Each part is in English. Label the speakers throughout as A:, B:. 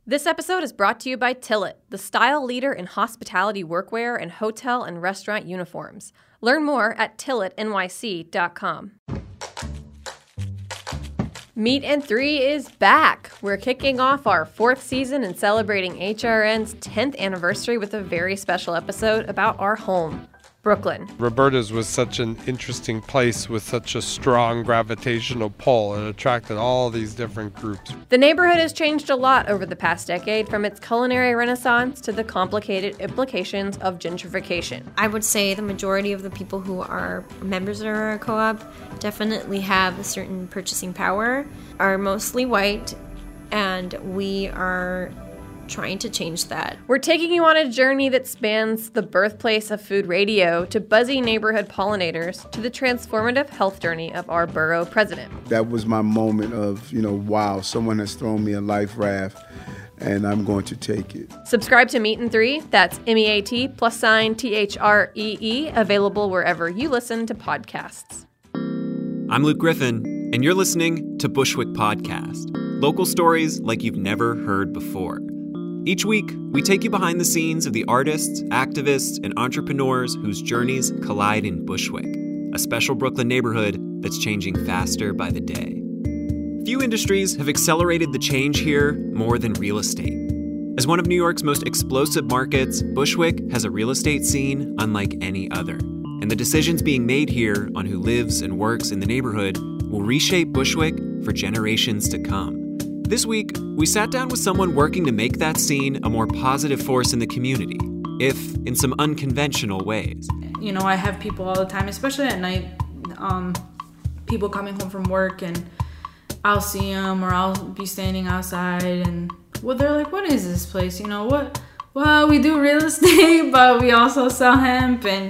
A: This episode is brought to you by Tillit, the style leader in hospitality workwear and hotel and restaurant uniforms. Learn more at tillitnyc.com. Meat and 3 is back. We're kicking off our 4th season and celebrating HRN's 10th anniversary with a very special episode about our home, Brooklyn.
B: Roberta's was such an interesting place with such a strong gravitational pull. It attracted all these different groups.
A: The neighborhood has changed a lot over the past decade, from its culinary renaissance to the complicated implications of gentrification.
C: I would say the majority of the people who are members of our co-op definitely have a certain purchasing power, are mostly white, and we are trying to change that.
A: We're taking you on a journey that spans the birthplace of food radio to buzzy neighborhood pollinators to the transformative health journey of our borough president.
D: That was my moment of, wow, someone has thrown me a life raft and I'm going to take it.
A: Subscribe to Meat and 3, that's MEAT+THREE, available wherever you listen to podcasts.
E: I'm Luke Griffin, and you're listening to Bushwick Podcast, local stories like you've never heard before. Each week, we take you behind the scenes of the artists, activists, and entrepreneurs whose journeys collide in Bushwick, a special Brooklyn neighborhood that's changing faster by the day. Few industries have accelerated the change here more than real estate. As one of New York's most explosive markets, Bushwick has a real estate scene unlike any other. And the decisions being made here on who lives and works in the neighborhood will reshape Bushwick for generations to come. This week, we sat down with someone working to make that scene a more positive force in the community, if in some unconventional ways.
F: I have people all the time, especially at night, people coming home from work, and I'll see them, or I'll be standing outside, and they're like, what is this place? What? Well, we do real estate, but we also sell hemp, and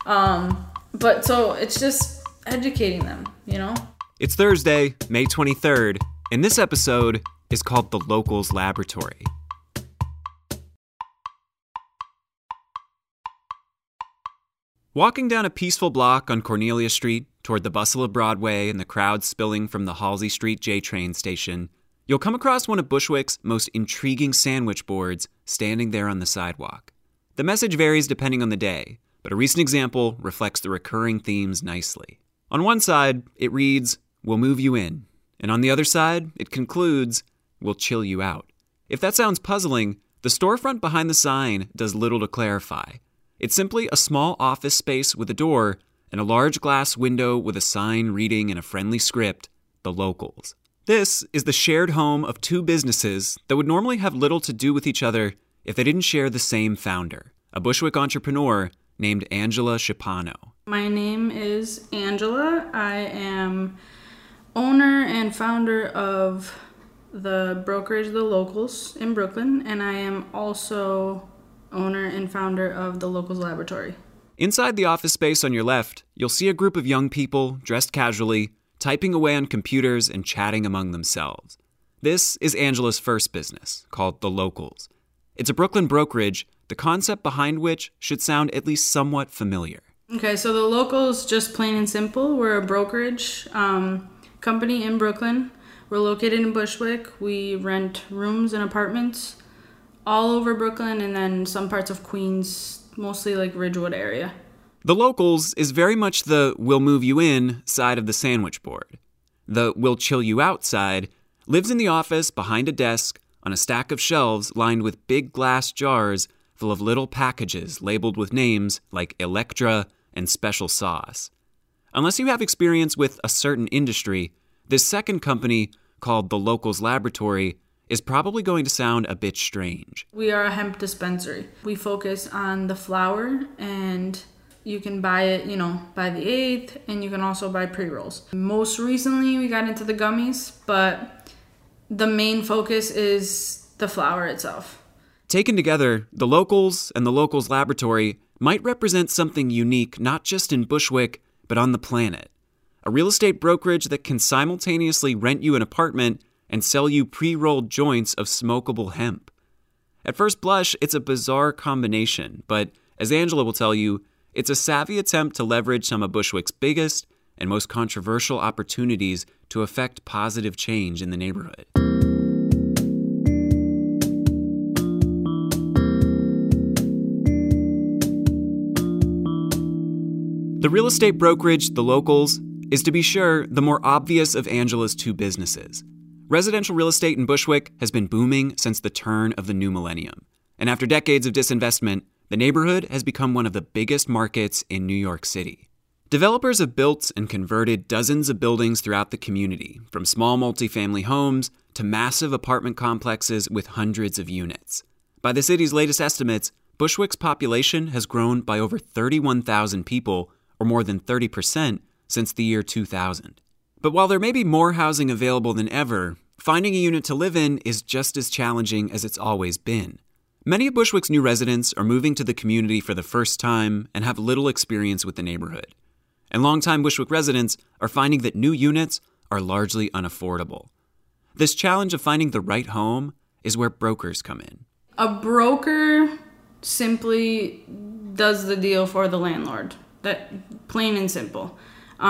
F: so it's just educating them,
E: It's Thursday, May 23rd, and this episode is called The Locals Laboratory. Walking down a peaceful block on Cornelia Street toward the bustle of Broadway and the crowd spilling from the Halsey Street J-train station, you'll come across one of Bushwick's most intriguing sandwich boards standing there on the sidewalk. The message varies depending on the day, but a recent example reflects the recurring themes nicely. On one side, it reads, "We'll move you in." And on the other side, it concludes, "We'll chill you out." If that sounds puzzling, the storefront behind the sign does little to clarify. It's simply a small office space with a door and a large glass window with a sign reading in a friendly script, "The Locals." This is the shared home of two businesses that would normally have little to do with each other if they didn't share the same founder, a Bushwick entrepreneur named Angela Schipano.
F: My name is Angela. I am owner and founder of the brokerage The Locals in Brooklyn, and I am also owner and founder of The Locals Laboratory.
E: Inside the office space on your left, you'll see a group of young people dressed casually, typing away on computers and chatting among themselves. This is Angela's first business, called The Locals. It's a Brooklyn brokerage, the concept behind which should sound at least somewhat familiar.
F: Okay, so The Locals, just plain and simple, we're a brokerage company in Brooklyn. We're located in Bushwick. We rent rooms and apartments all over Brooklyn and then some parts of Queens, mostly like Ridgewood area.
E: The Locals is very much the "we'll move you in" side of the sandwich board. The "we'll chill you out" side lives in the office behind a desk on a stack of shelves lined with big glass jars full of little packages labeled with names like Electra and Special Sauce. Unless you have experience with a certain industry, this second company, called The Locals Laboratory, is probably going to sound a bit strange.
F: We are a hemp dispensary. We focus on the flower, and you can buy it, by the eighth, and you can also buy pre-rolls. Most recently, we got into the gummies, but the main focus is the flower itself.
E: Taken together, The Locals and The Locals Laboratory might represent something unique not just in Bushwick, but on the planet. A real estate brokerage that can simultaneously rent you an apartment and sell you pre-rolled joints of smokable hemp. At first blush, it's a bizarre combination, but as Angela will tell you, it's a savvy attempt to leverage some of Bushwick's biggest and most controversial opportunities to affect positive change in the neighborhood. The real estate brokerage, The Locals, is, to be sure, the more obvious of Angela's two businesses. Residential real estate in Bushwick has been booming since the turn of the new millennium. And after decades of disinvestment, the neighborhood has become one of the biggest markets in New York City. Developers have built and converted dozens of buildings throughout the community, from small multifamily homes to massive apartment complexes with hundreds of units. By the city's latest estimates, Bushwick's population has grown by over 31,000 people, or more than 30%, since the year 2000. But while there may be more housing available than ever, finding a unit to live in is just as challenging as it's always been. Many of Bushwick's new residents are moving to the community for the first time and have little experience with the neighborhood. And longtime Bushwick residents are finding that new units are largely unaffordable. This challenge of finding the right home is where brokers come in.
F: A broker simply does the deal for the landlord. That plain and simple.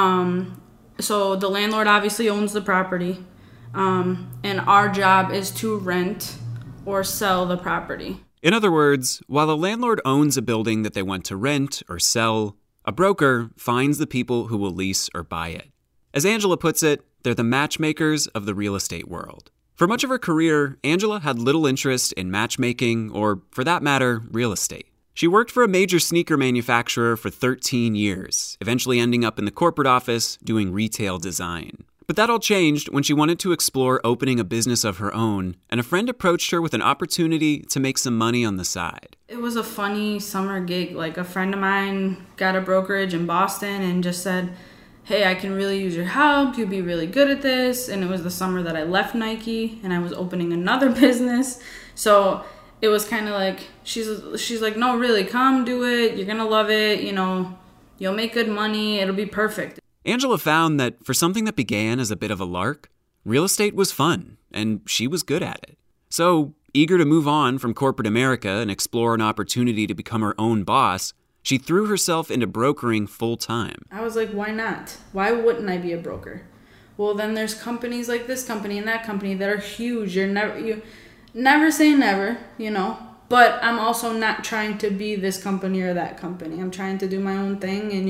F: So the landlord obviously owns the property, and our job is to rent or sell the property.
E: In other words, while a landlord owns a building that they want to rent or sell, a broker finds the people who will lease or buy it. As Angela puts it, they're the matchmakers of the real estate world. For much of her career, Angela had little interest in matchmaking or, for that matter, real estate. She worked for a major sneaker manufacturer for 13 years, eventually ending up in the corporate office doing retail design. But that all changed when she wanted to explore opening a business of her own, and a friend approached her with an opportunity to make some money on the side.
F: It was a funny summer gig. Like, a friend of mine got a brokerage in Boston and just said, hey, I can really use your help. You'd be really good at this. And it was the summer that I left Nike and I was opening another business. So it was kind of like, she's like, no, really, come do it. You're going to love it. You know, you'll make good money. It'll be perfect.
E: Angela found that for something that began as a bit of a lark, real estate was fun, and she was good at it. So, eager to move on from corporate America and explore an opportunity to become her own boss, she threw herself into brokering full-time.
F: I was like, why not? Why wouldn't I be a broker? Well, then there's companies like this company and that company that are huge. You never say never, you know. But I'm also not trying to be this company or that company. I'm trying to do my own thing, and,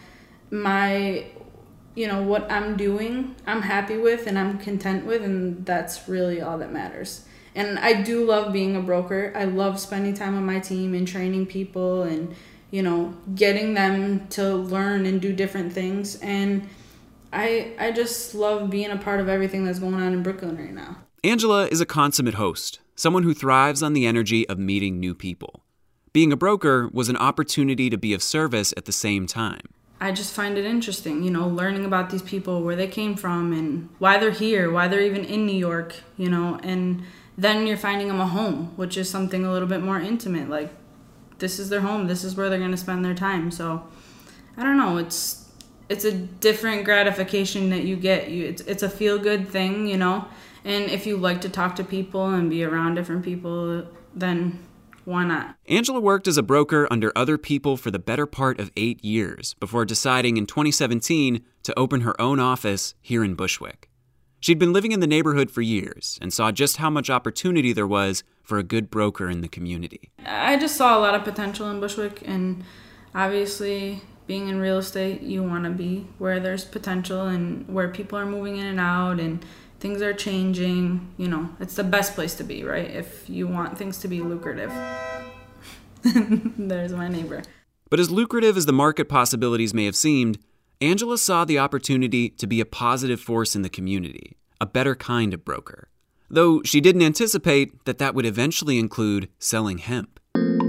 F: what I'm doing, I'm happy with and I'm content with, and that's really all that matters. And I do love being a broker. I love spending time with my team and training people and, getting them to learn and do different things. And I just love being a part of everything that's going on in Brooklyn right now.
E: Angela is a consummate host, someone who thrives on the energy of meeting new people. Being a broker was an opportunity to be of service at the same time.
F: I just find it interesting, learning about these people, where they came from and why they're here, why they're even in New York, and then you're finding them a home, which is something a little bit more intimate. Like, this is their home, this is where they're going to spend their time. So, I don't know, it's a different gratification that you get. It's a feel-good thing, and if you like to talk to people and be around different people, then why not?
E: Angela worked as a broker under other people for the better part of 8 years before deciding in 2017 to open her own office here in Bushwick. She'd been living in the neighborhood for years and saw just how much opportunity there was for a good broker in the community.
F: I just saw a lot of potential in Bushwick, and obviously being in real estate, you want to be where there's potential and where people are moving in and out and things are changing. It's the best place to be, right? If you want things to be lucrative. There's my neighbor.
E: But as lucrative as the market possibilities may have seemed, Angela saw the opportunity to be a positive force in the community, a better kind of broker. Though she didn't anticipate that would eventually include selling hemp.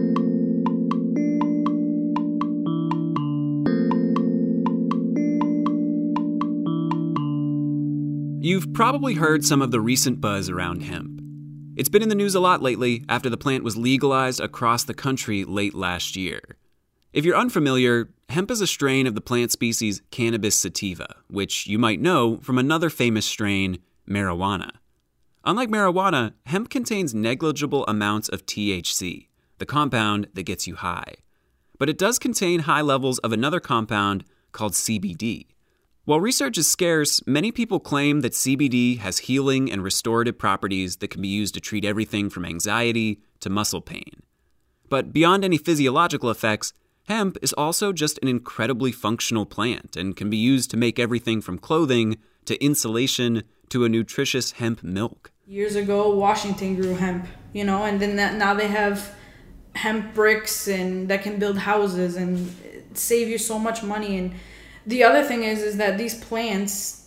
E: You've probably heard some of the recent buzz around hemp. It's been in the news a lot lately after the plant was legalized across the country late last year. If you're unfamiliar, hemp is a strain of the plant species Cannabis sativa, which you might know from another famous strain, marijuana. Unlike marijuana, hemp contains negligible amounts of THC, the compound that gets you high. But it does contain high levels of another compound called CBD. While research is scarce, many people claim that CBD has healing and restorative properties that can be used to treat everything from anxiety to muscle pain. But beyond any physiological effects, hemp is also just an incredibly functional plant and can be used to make everything from clothing to insulation to a nutritious hemp milk.
F: Years ago, Washington grew hemp, and then now they have hemp bricks and that can build houses and save you so much money. And the other thing is that these plants,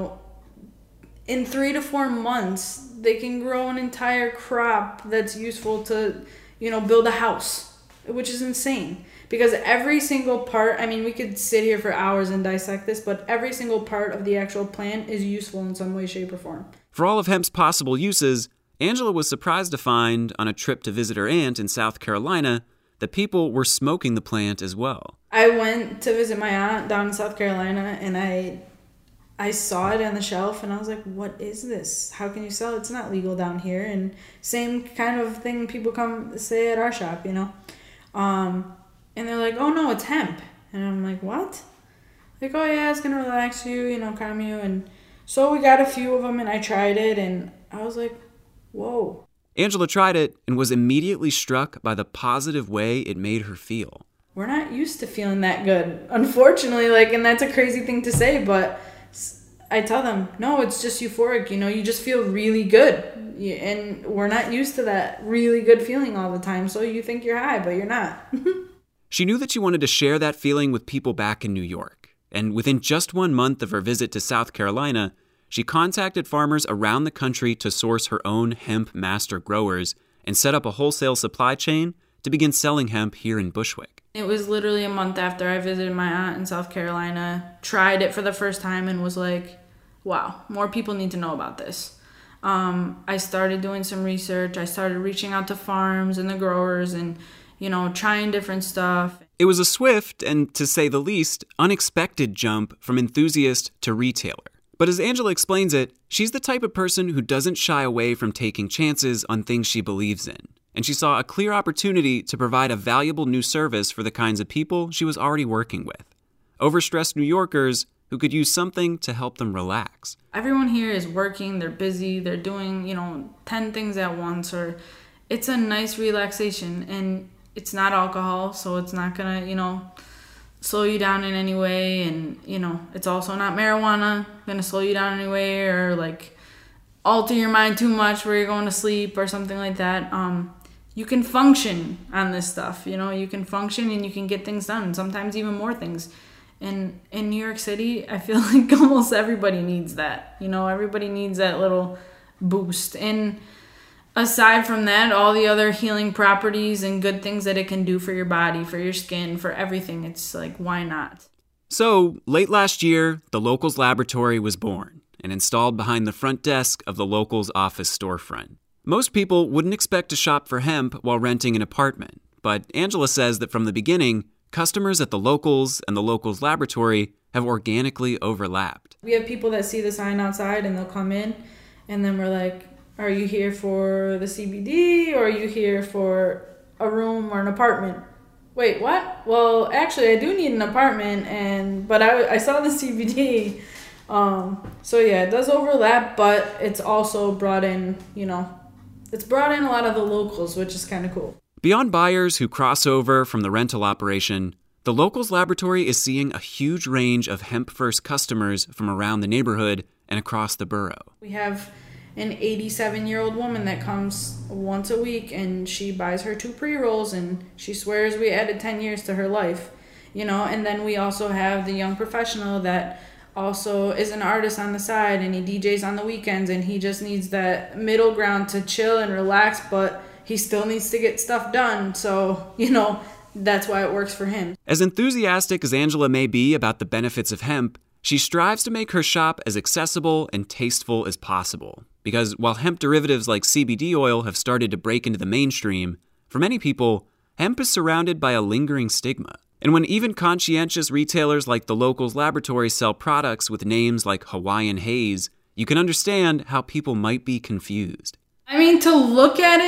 F: in 3 to 4 months, they can grow an entire crop that's useful to, build a house, which is insane. Because every single part, we could sit here for hours and dissect this, but every single part of the actual plant is useful in some way, shape, or form.
E: For all of hemp's possible uses, Angela was surprised to find, on a trip to visit her aunt in South Carolina, that people were smoking the plant as well.
F: I went to visit my aunt down in South Carolina, and I saw it on the shelf, and I was like, what is this? How can you sell it? It's not legal down here. And same kind of thing people come say at our shop, And they're like, oh, no, it's hemp. And I'm like, what? Like, oh, yeah, it's going to relax you, calm you. And so we got a few of them, and I tried it, and I was like, whoa.
E: Angela tried it and was immediately struck by the positive way it made her feel.
F: We're not used to feeling that good, unfortunately, and that's a crazy thing to say, but I tell them, no, it's just euphoric, you just feel really good. And we're not used to that really good feeling all the time, so you think you're high, but you're not.
E: She knew that she wanted to share that feeling with people back in New York, and within just 1 month of her visit to South Carolina, she contacted farmers around the country to source her own hemp master growers and set up a wholesale supply chain to begin selling hemp here in Bushwick.
F: It was literally a month after I visited my aunt in South Carolina, tried it for the first time, and was like, wow, more people need to know about this. I started doing some research. I started reaching out to farms and the growers and, trying different stuff.
E: It was a swift and, to say the least, unexpected jump from enthusiast to retailer. But as Angela explains it, she's the type of person who doesn't shy away from taking chances on things she believes in. And she saw a clear opportunity to provide a valuable new service for the kinds of people she was already working with. Overstressed New Yorkers who could use something to help them relax.
F: Everyone here is working, they're busy, they're doing, 10 things at once, or it's a nice relaxation, and it's not alcohol, so it's not gonna, slow you down in any way, and, it's also not marijuana, gonna slow you down anyway, or, alter your mind too much where you're going to sleep or something like that. You can function on this stuff, you can function and you can get things done, sometimes even more things. And in New York City, I feel like almost everybody needs that. Everybody needs that little boost. And aside from that, all the other healing properties and good things that it can do for your body, for your skin, for everything, it's like, why not?
E: So, late last year, the Locals Laboratory was born and installed behind the front desk of the Locals office storefront. Most people wouldn't expect to shop for hemp while renting an apartment, but Angela says that from the beginning, customers at the Locals and the Locals Laboratory have organically overlapped.
F: We have people that see the sign outside and they'll come in, and then we're like, are you here for the CBD, or are you here for a room or an apartment? Wait, what? Well, actually, I do need an apartment, but I saw the CBD. So yeah, it does overlap, but it's also brought in, it's brought in a lot of the locals, which is kind of cool.
E: Beyond buyers who cross over from the rental operation, the Locals Laboratory is seeing a huge range of hemp-first customers from around the neighborhood and across the borough.
F: We have an 87-year-old woman that comes once a week, and she buys her 2 pre-rolls, and she swears we added 10 years to her life, and then we also have the young professional that also is an artist on the side, and he DJs on the weekends, and he just needs that middle ground to chill and relax, but he still needs to get stuff done, so, that's why it works for him.
E: As enthusiastic as Angela may be about the benefits of hemp, she strives to make her shop as accessible and tasteful as possible. Because while hemp derivatives like CBD oil have started to break into the mainstream, for many people, hemp is surrounded by a lingering stigma. And when even conscientious retailers like the Locals Laboratory sell products with names like Hawaiian Haze, you can understand how people might be confused.
F: To look at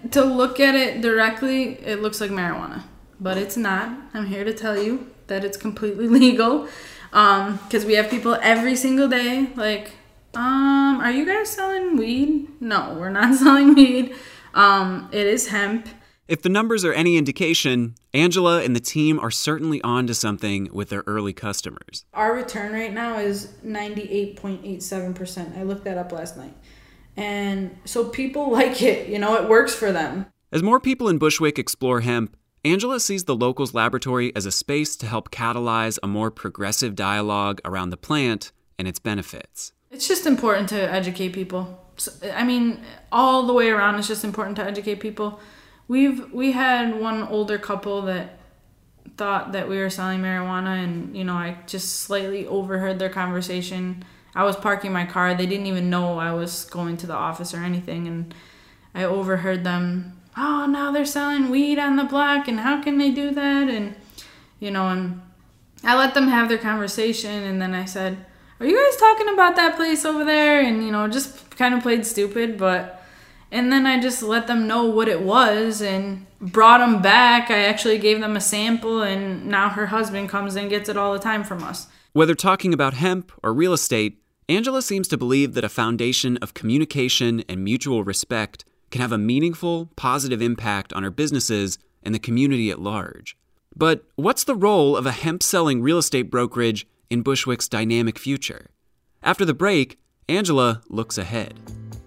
F: it directly, it looks like marijuana, but it's not. I'm here to tell you that it's completely legal, because we have people every single day like, are you guys selling weed? No, we're not selling weed. It is hemp.
E: If the numbers are any indication, Angela and the team are certainly on to something with their early customers.
F: Our return rate now is 98.87%. I looked that up last night. And so people like it, it works for them.
E: As more people in Bushwick explore hemp, Angela sees the Locals Laboratory as a space to help catalyze a more progressive dialogue around the plant and its benefits.
F: It's just important to educate people. All the way around, it's just important to educate people. We had one older couple that thought that we were selling marijuana, and, I just slightly overheard their conversation. I was parking my car. They didn't even know I was going to the office or anything, and I overheard them, "Oh, now they're selling weed on the block, and how can they do that?" And, and I let them have their conversation, and then I said, "Are you guys talking about that place over there?" And, just kind of played stupid, and then I just let them know what it was and brought them back. I actually gave them a sample, and now her husband comes and gets it all the time from us.
E: Whether talking about hemp or real estate, Angela seems to believe that a foundation of communication and mutual respect can have a meaningful, positive impact on her businesses and the community at large. But what's the role of a hemp-selling real estate brokerage in Bushwick's dynamic future? After the break, Angela looks ahead.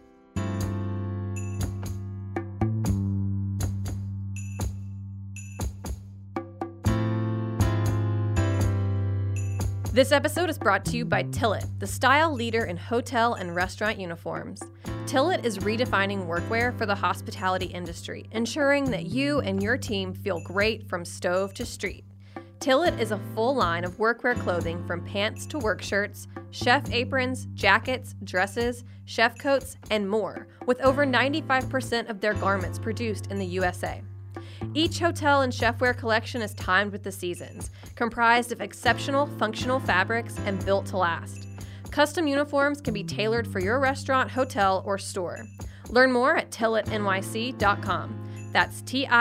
A: This episode is brought to you by Tillet, the style leader in hotel and restaurant uniforms. Tillet is redefining workwear for the hospitality industry, ensuring that you and your team feel great from stove to street. Tillet is a full line of workwear clothing from pants to work shirts, chef aprons, jackets, dresses, chef coats, and more, with over 95% of their garments produced in the USA. Each hotel and chefwear collection is timed with the seasons, comprised of exceptional functional fabrics and built to last. Custom uniforms can be tailored for your restaurant, hotel, or store. Learn more at TilletNYC.com. That's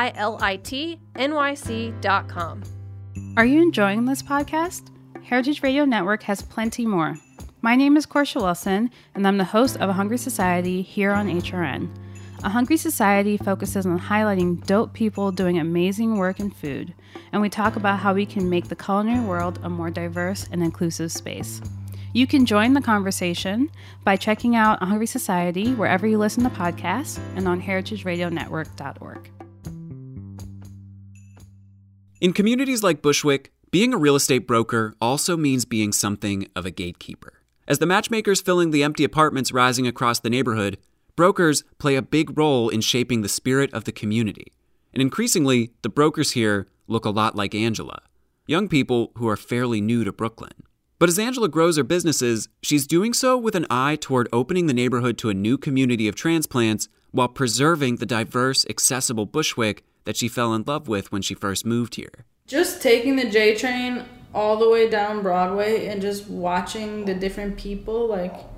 A: TILITNYC.com.
G: Are you enjoying this podcast? Heritage Radio Network has plenty more. My name is Corsha Wilson, and I'm the host of A Hungry Society here on HRN. A Hungry Society focuses on highlighting dope people doing amazing work in food, and we talk about how we can make the culinary world a more diverse and inclusive space. You can join the conversation by checking out A Hungry Society wherever you listen to podcasts and on heritageradionetwork.org.
E: In communities like Bushwick, being a real estate broker also means being something of a gatekeeper. As the matchmakers filling the empty apartments rising across the neighborhood, brokers play a big role in shaping the spirit of the community. And increasingly, the brokers here look a lot like Angela, young people who are fairly new to Brooklyn. But as Angela grows her businesses, she's doing so with an eye toward opening the neighborhood to a new community of transplants while preserving the diverse, accessible Bushwick that she fell in love with when she first moved here.
F: Just taking the J train all the way down Broadway and just watching the different people,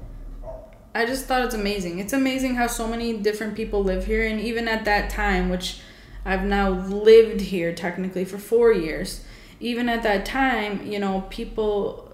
F: I just thought it's amazing. It's amazing how so many different people live here. And even at that time, which I've now lived here technically for 4 years, even at that time, people,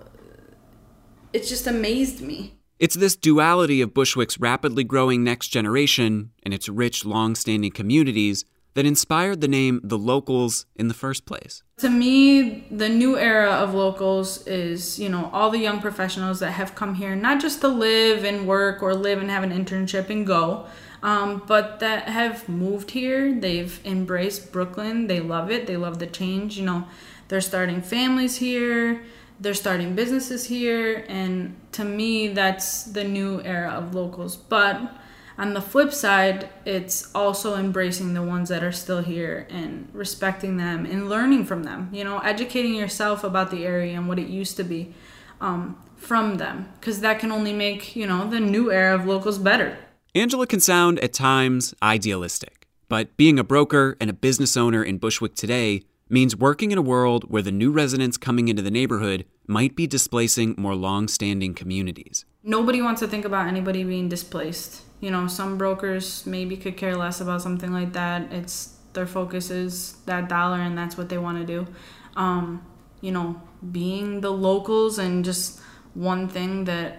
F: it just amazed me.
E: It's this duality of Bushwick's rapidly growing next generation and its rich, long-standing communities that inspired the name The Locals in the first place.
F: To me, the new era of Locals is, all the young professionals that have come here, not just to live and work or live and have an internship and go, but that have moved here. They've embraced Brooklyn. They love it. They love the change. They're starting families here. They're starting businesses here. And to me, that's the new era of Locals. But on the flip side, it's also embracing the ones that are still here and respecting them and learning from them, educating yourself about the area and what it used to be from them, because that can only make, the new era of Locals better.
E: Angela can sound at times idealistic, but being a broker and a business owner in Bushwick today means working in a world where the new residents coming into the neighborhood might be displacing more long-standing communities.
F: Nobody wants to think about anybody being displaced. Some brokers maybe could care less about something like that. Their focus is that dollar, and that's what they want to do. Being the Locals, and just one thing that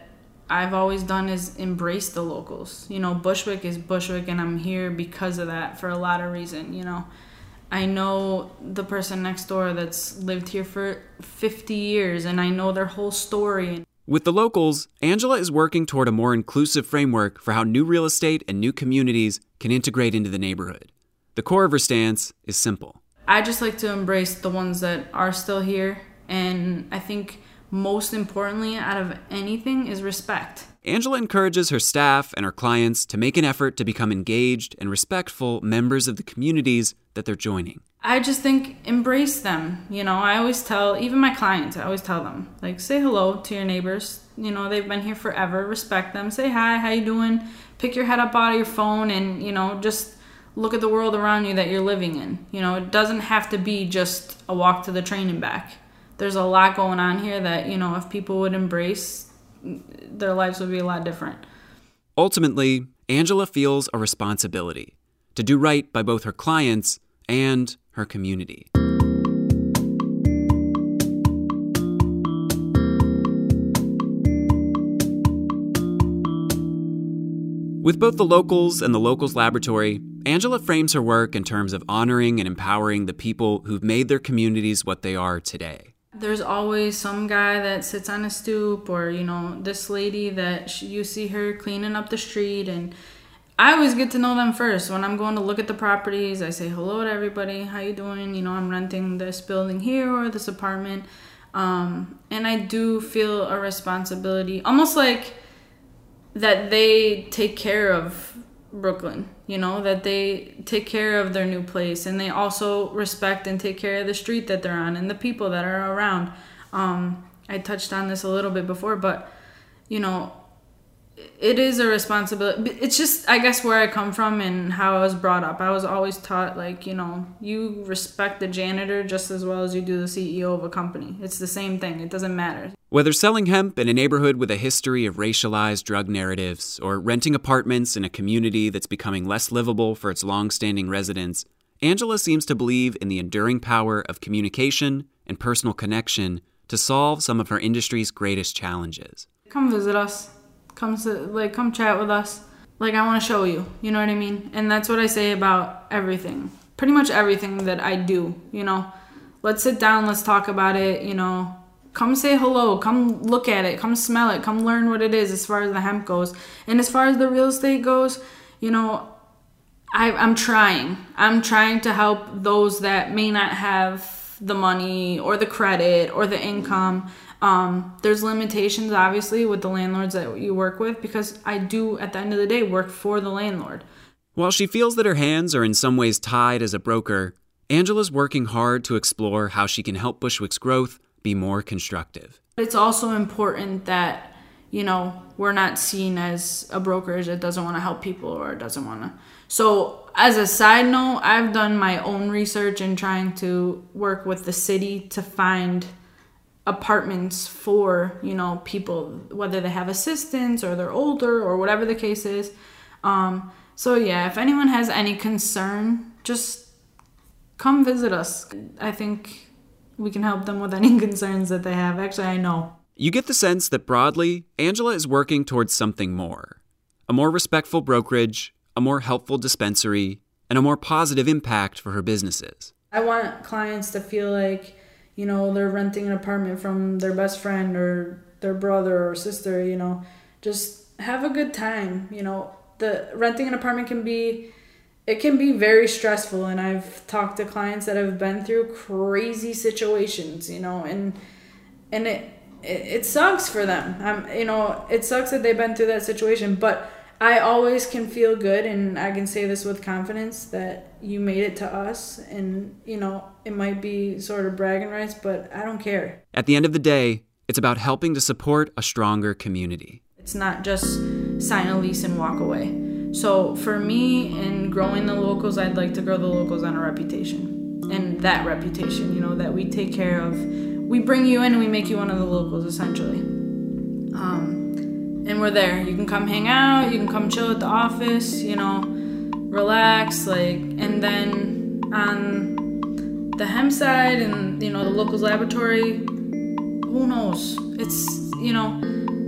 F: I've always done is embrace the locals. You know, Bushwick is Bushwick, and I'm here because of that for a lot of reason, you know. I know the person next door that's lived here for 50 years, and I know their whole story.
E: With the locals, Angela is working toward a more inclusive framework for how new real estate and new communities can integrate into the neighborhood. The core of her stance is simple.
F: I just like to embrace the ones that are still here, and I think most importantly out of anything is respect.
E: Angela encourages her staff and her clients to make an effort to become engaged and respectful members of the communities that they're joining.
F: I just think embrace them. You know, I always tell, even my clients, I always tell them, like, say hello to your neighbors. You know, they've been here forever. Respect them. Say hi, how you doing? Pick your head up out of your phone and, you know, just look at the world around you that you're living in. You know, it doesn't have to be just a walk to the train and back. There's a lot going on here that, you know, if people would embrace, their lives would be a lot different.
E: Ultimately, Angela feels a responsibility to do right by both her clients and her community. With both the locals and the locals laboratory, Angela frames her work in terms of honoring and empowering the people who've made their communities what they are today.
F: There's always some guy that sits on a stoop, or, you know, this lady that you see her cleaning up the street, and I always get to know them first. When I'm going to look at the properties, I say hello to everybody. How you doing? You know, I'm renting this building here or this apartment. And I do feel a responsibility, almost like that they take care of Brooklyn, you know, that they take care of their new place, and they also respect and take care of the street that they're on and the people that are around. I touched on this a little bit before, but, you know, it is a responsibility. It's just, I guess, where I come from and how I was brought up. I was always taught, like, you know, you respect the janitor just as well as you do the CEO of a company. It's the same thing. It doesn't matter.
E: Whether selling hemp in a neighborhood with a history of racialized drug narratives or renting apartments in a community that's becoming less livable for its long-standing residents, Angela seems to believe in the enduring power of communication and personal connection to solve some of her industry's greatest challenges.
F: Come visit us. Come chat with us. Like, I want to show you. You know what I mean? And that's what I say about everything. Pretty much everything that I do, you know. Let's sit down. Let's talk about it, you know. Come say hello. Come look at it. Come smell it. Come learn what it is as far as the hemp goes. And as far as the real estate goes, you know, I'm trying. I'm trying to help those that may not have the money or the credit or the income. There's limitations, obviously, with the landlords that you work with, because I do, at the end of the day, work for the landlord.
E: While she feels that her hands are in some ways tied as a broker, Angela's working hard to explore how she can help Bushwick's growth be more constructive.
F: It's also important that, you know, we're not seen as a brokerage that doesn't want to help people or doesn't want to. So, as a side note, I've done my own research in trying to work with the city to find apartments for, you know, people, whether they have assistants or they're older or whatever the case is. So yeah, if anyone has any concern, just come visit us. I think we can help them with any concerns that they have. Actually, I know.
E: You get the sense that broadly, Angela is working towards something more. A more respectful brokerage, a more helpful dispensary, and a more positive impact for her businesses.
F: I want clients to feel like, you know, they're renting an apartment from their best friend or their brother or sister, you know. Just have a good time, you know. The renting an apartment can be very stressful, and I've talked to clients that have been through crazy situations, you know, and it sucks for them. You know, it sucks that they've been through that situation, but I always can feel good, and I can say this with confidence, that you made it to us, and, you know, it might be sort of bragging rights, but I don't care.
E: At the end of the day, it's about helping to support a stronger community.
F: It's not just sign a lease and walk away. So for me, in growing the locals, I'd like to grow the locals on a reputation. And that reputation, you know, that we take care of. We bring you in and we make you one of the locals, essentially. And we're there. You can come hang out, you can come chill at the office, you know, relax, like, and then on the hemp side and, you know, the locals laboratory, who knows? It's, you know,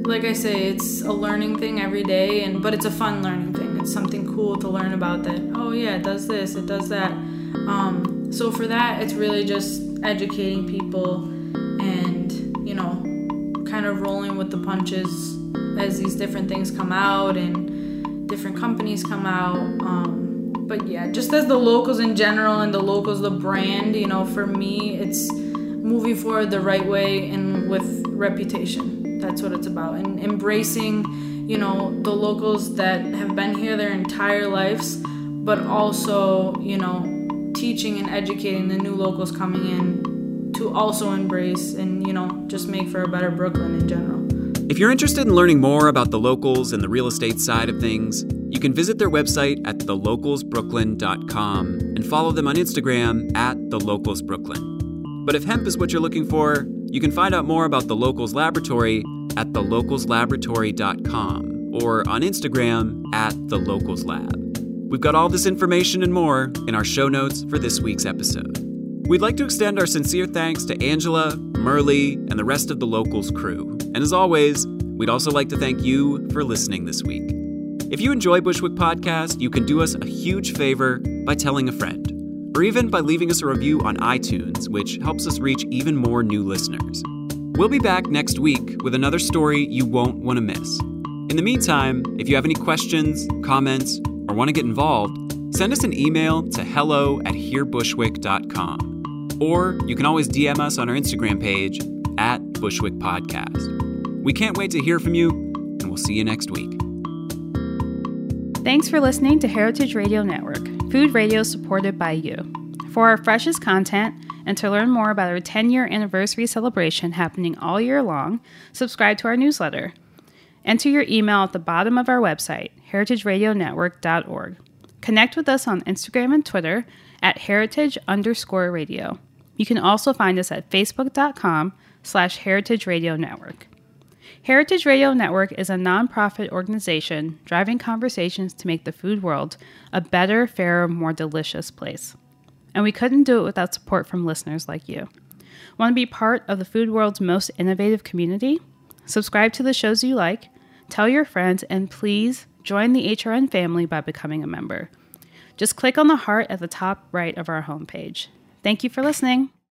F: like I say, it's a learning thing every day, but it's a fun learning thing. It's something cool to learn about that. Oh yeah, it does this, it does that. So for that, it's really just educating people and, kind of rolling with the punches as these different things come out and different companies come out. But yeah, just as the locals in general and the locals, the brand, for me, it's moving forward the right way and with reputation. That's what it's about. And embracing, the locals that have been here their entire lives, but also, teaching and educating the new locals coming in to also embrace and, just make for a better Brooklyn in general.
E: If you're interested in learning more about the locals and the real estate side of things, you can visit their website at thelocalsbrooklyn.com and follow them on Instagram at thelocalsbrooklyn. But if hemp is what you're looking for, you can find out more about the Locals Laboratory at thelocalslaboratory.com or on Instagram at thelocalslab. We've got all this information and more in our show notes for this week's episode. We'd like to extend our sincere thanks to Angela, Merle, and the rest of the Locals crew. And as always, we'd also like to thank you for listening this week. If you enjoy Bushwick Podcast, you can do us a huge favor by telling a friend, or even by leaving us a review on iTunes, which helps us reach even more new listeners. We'll be back next week with another story you won't want to miss. In the meantime, if you have any questions, comments, or want to get involved, send us an email to hello@hearbushwick.com. Or you can always DM us on our Instagram page at Bushwick Podcast. We can't wait to hear from you, and we'll see you next week.
G: Thanks for listening to Heritage Radio Network, food radio supported by you. For our freshest content and to learn more about our 10-year anniversary celebration happening all year long, subscribe to our newsletter. Enter your email at the bottom of our website, heritageradionetwork.org. Connect with us on Instagram and Twitter at heritage_radio. You can also find us at facebook.com/Heritage Radio Network. Heritage Radio Network is a nonprofit organization driving conversations to make the food world a better, fairer, more delicious place. And we couldn't do it without support from listeners like you. Want to be part of the food world's most innovative community? Subscribe to the shows you like, tell your friends, and please join the HRN family by becoming a member. Just click on the heart at the top right of our homepage. Thank you for listening.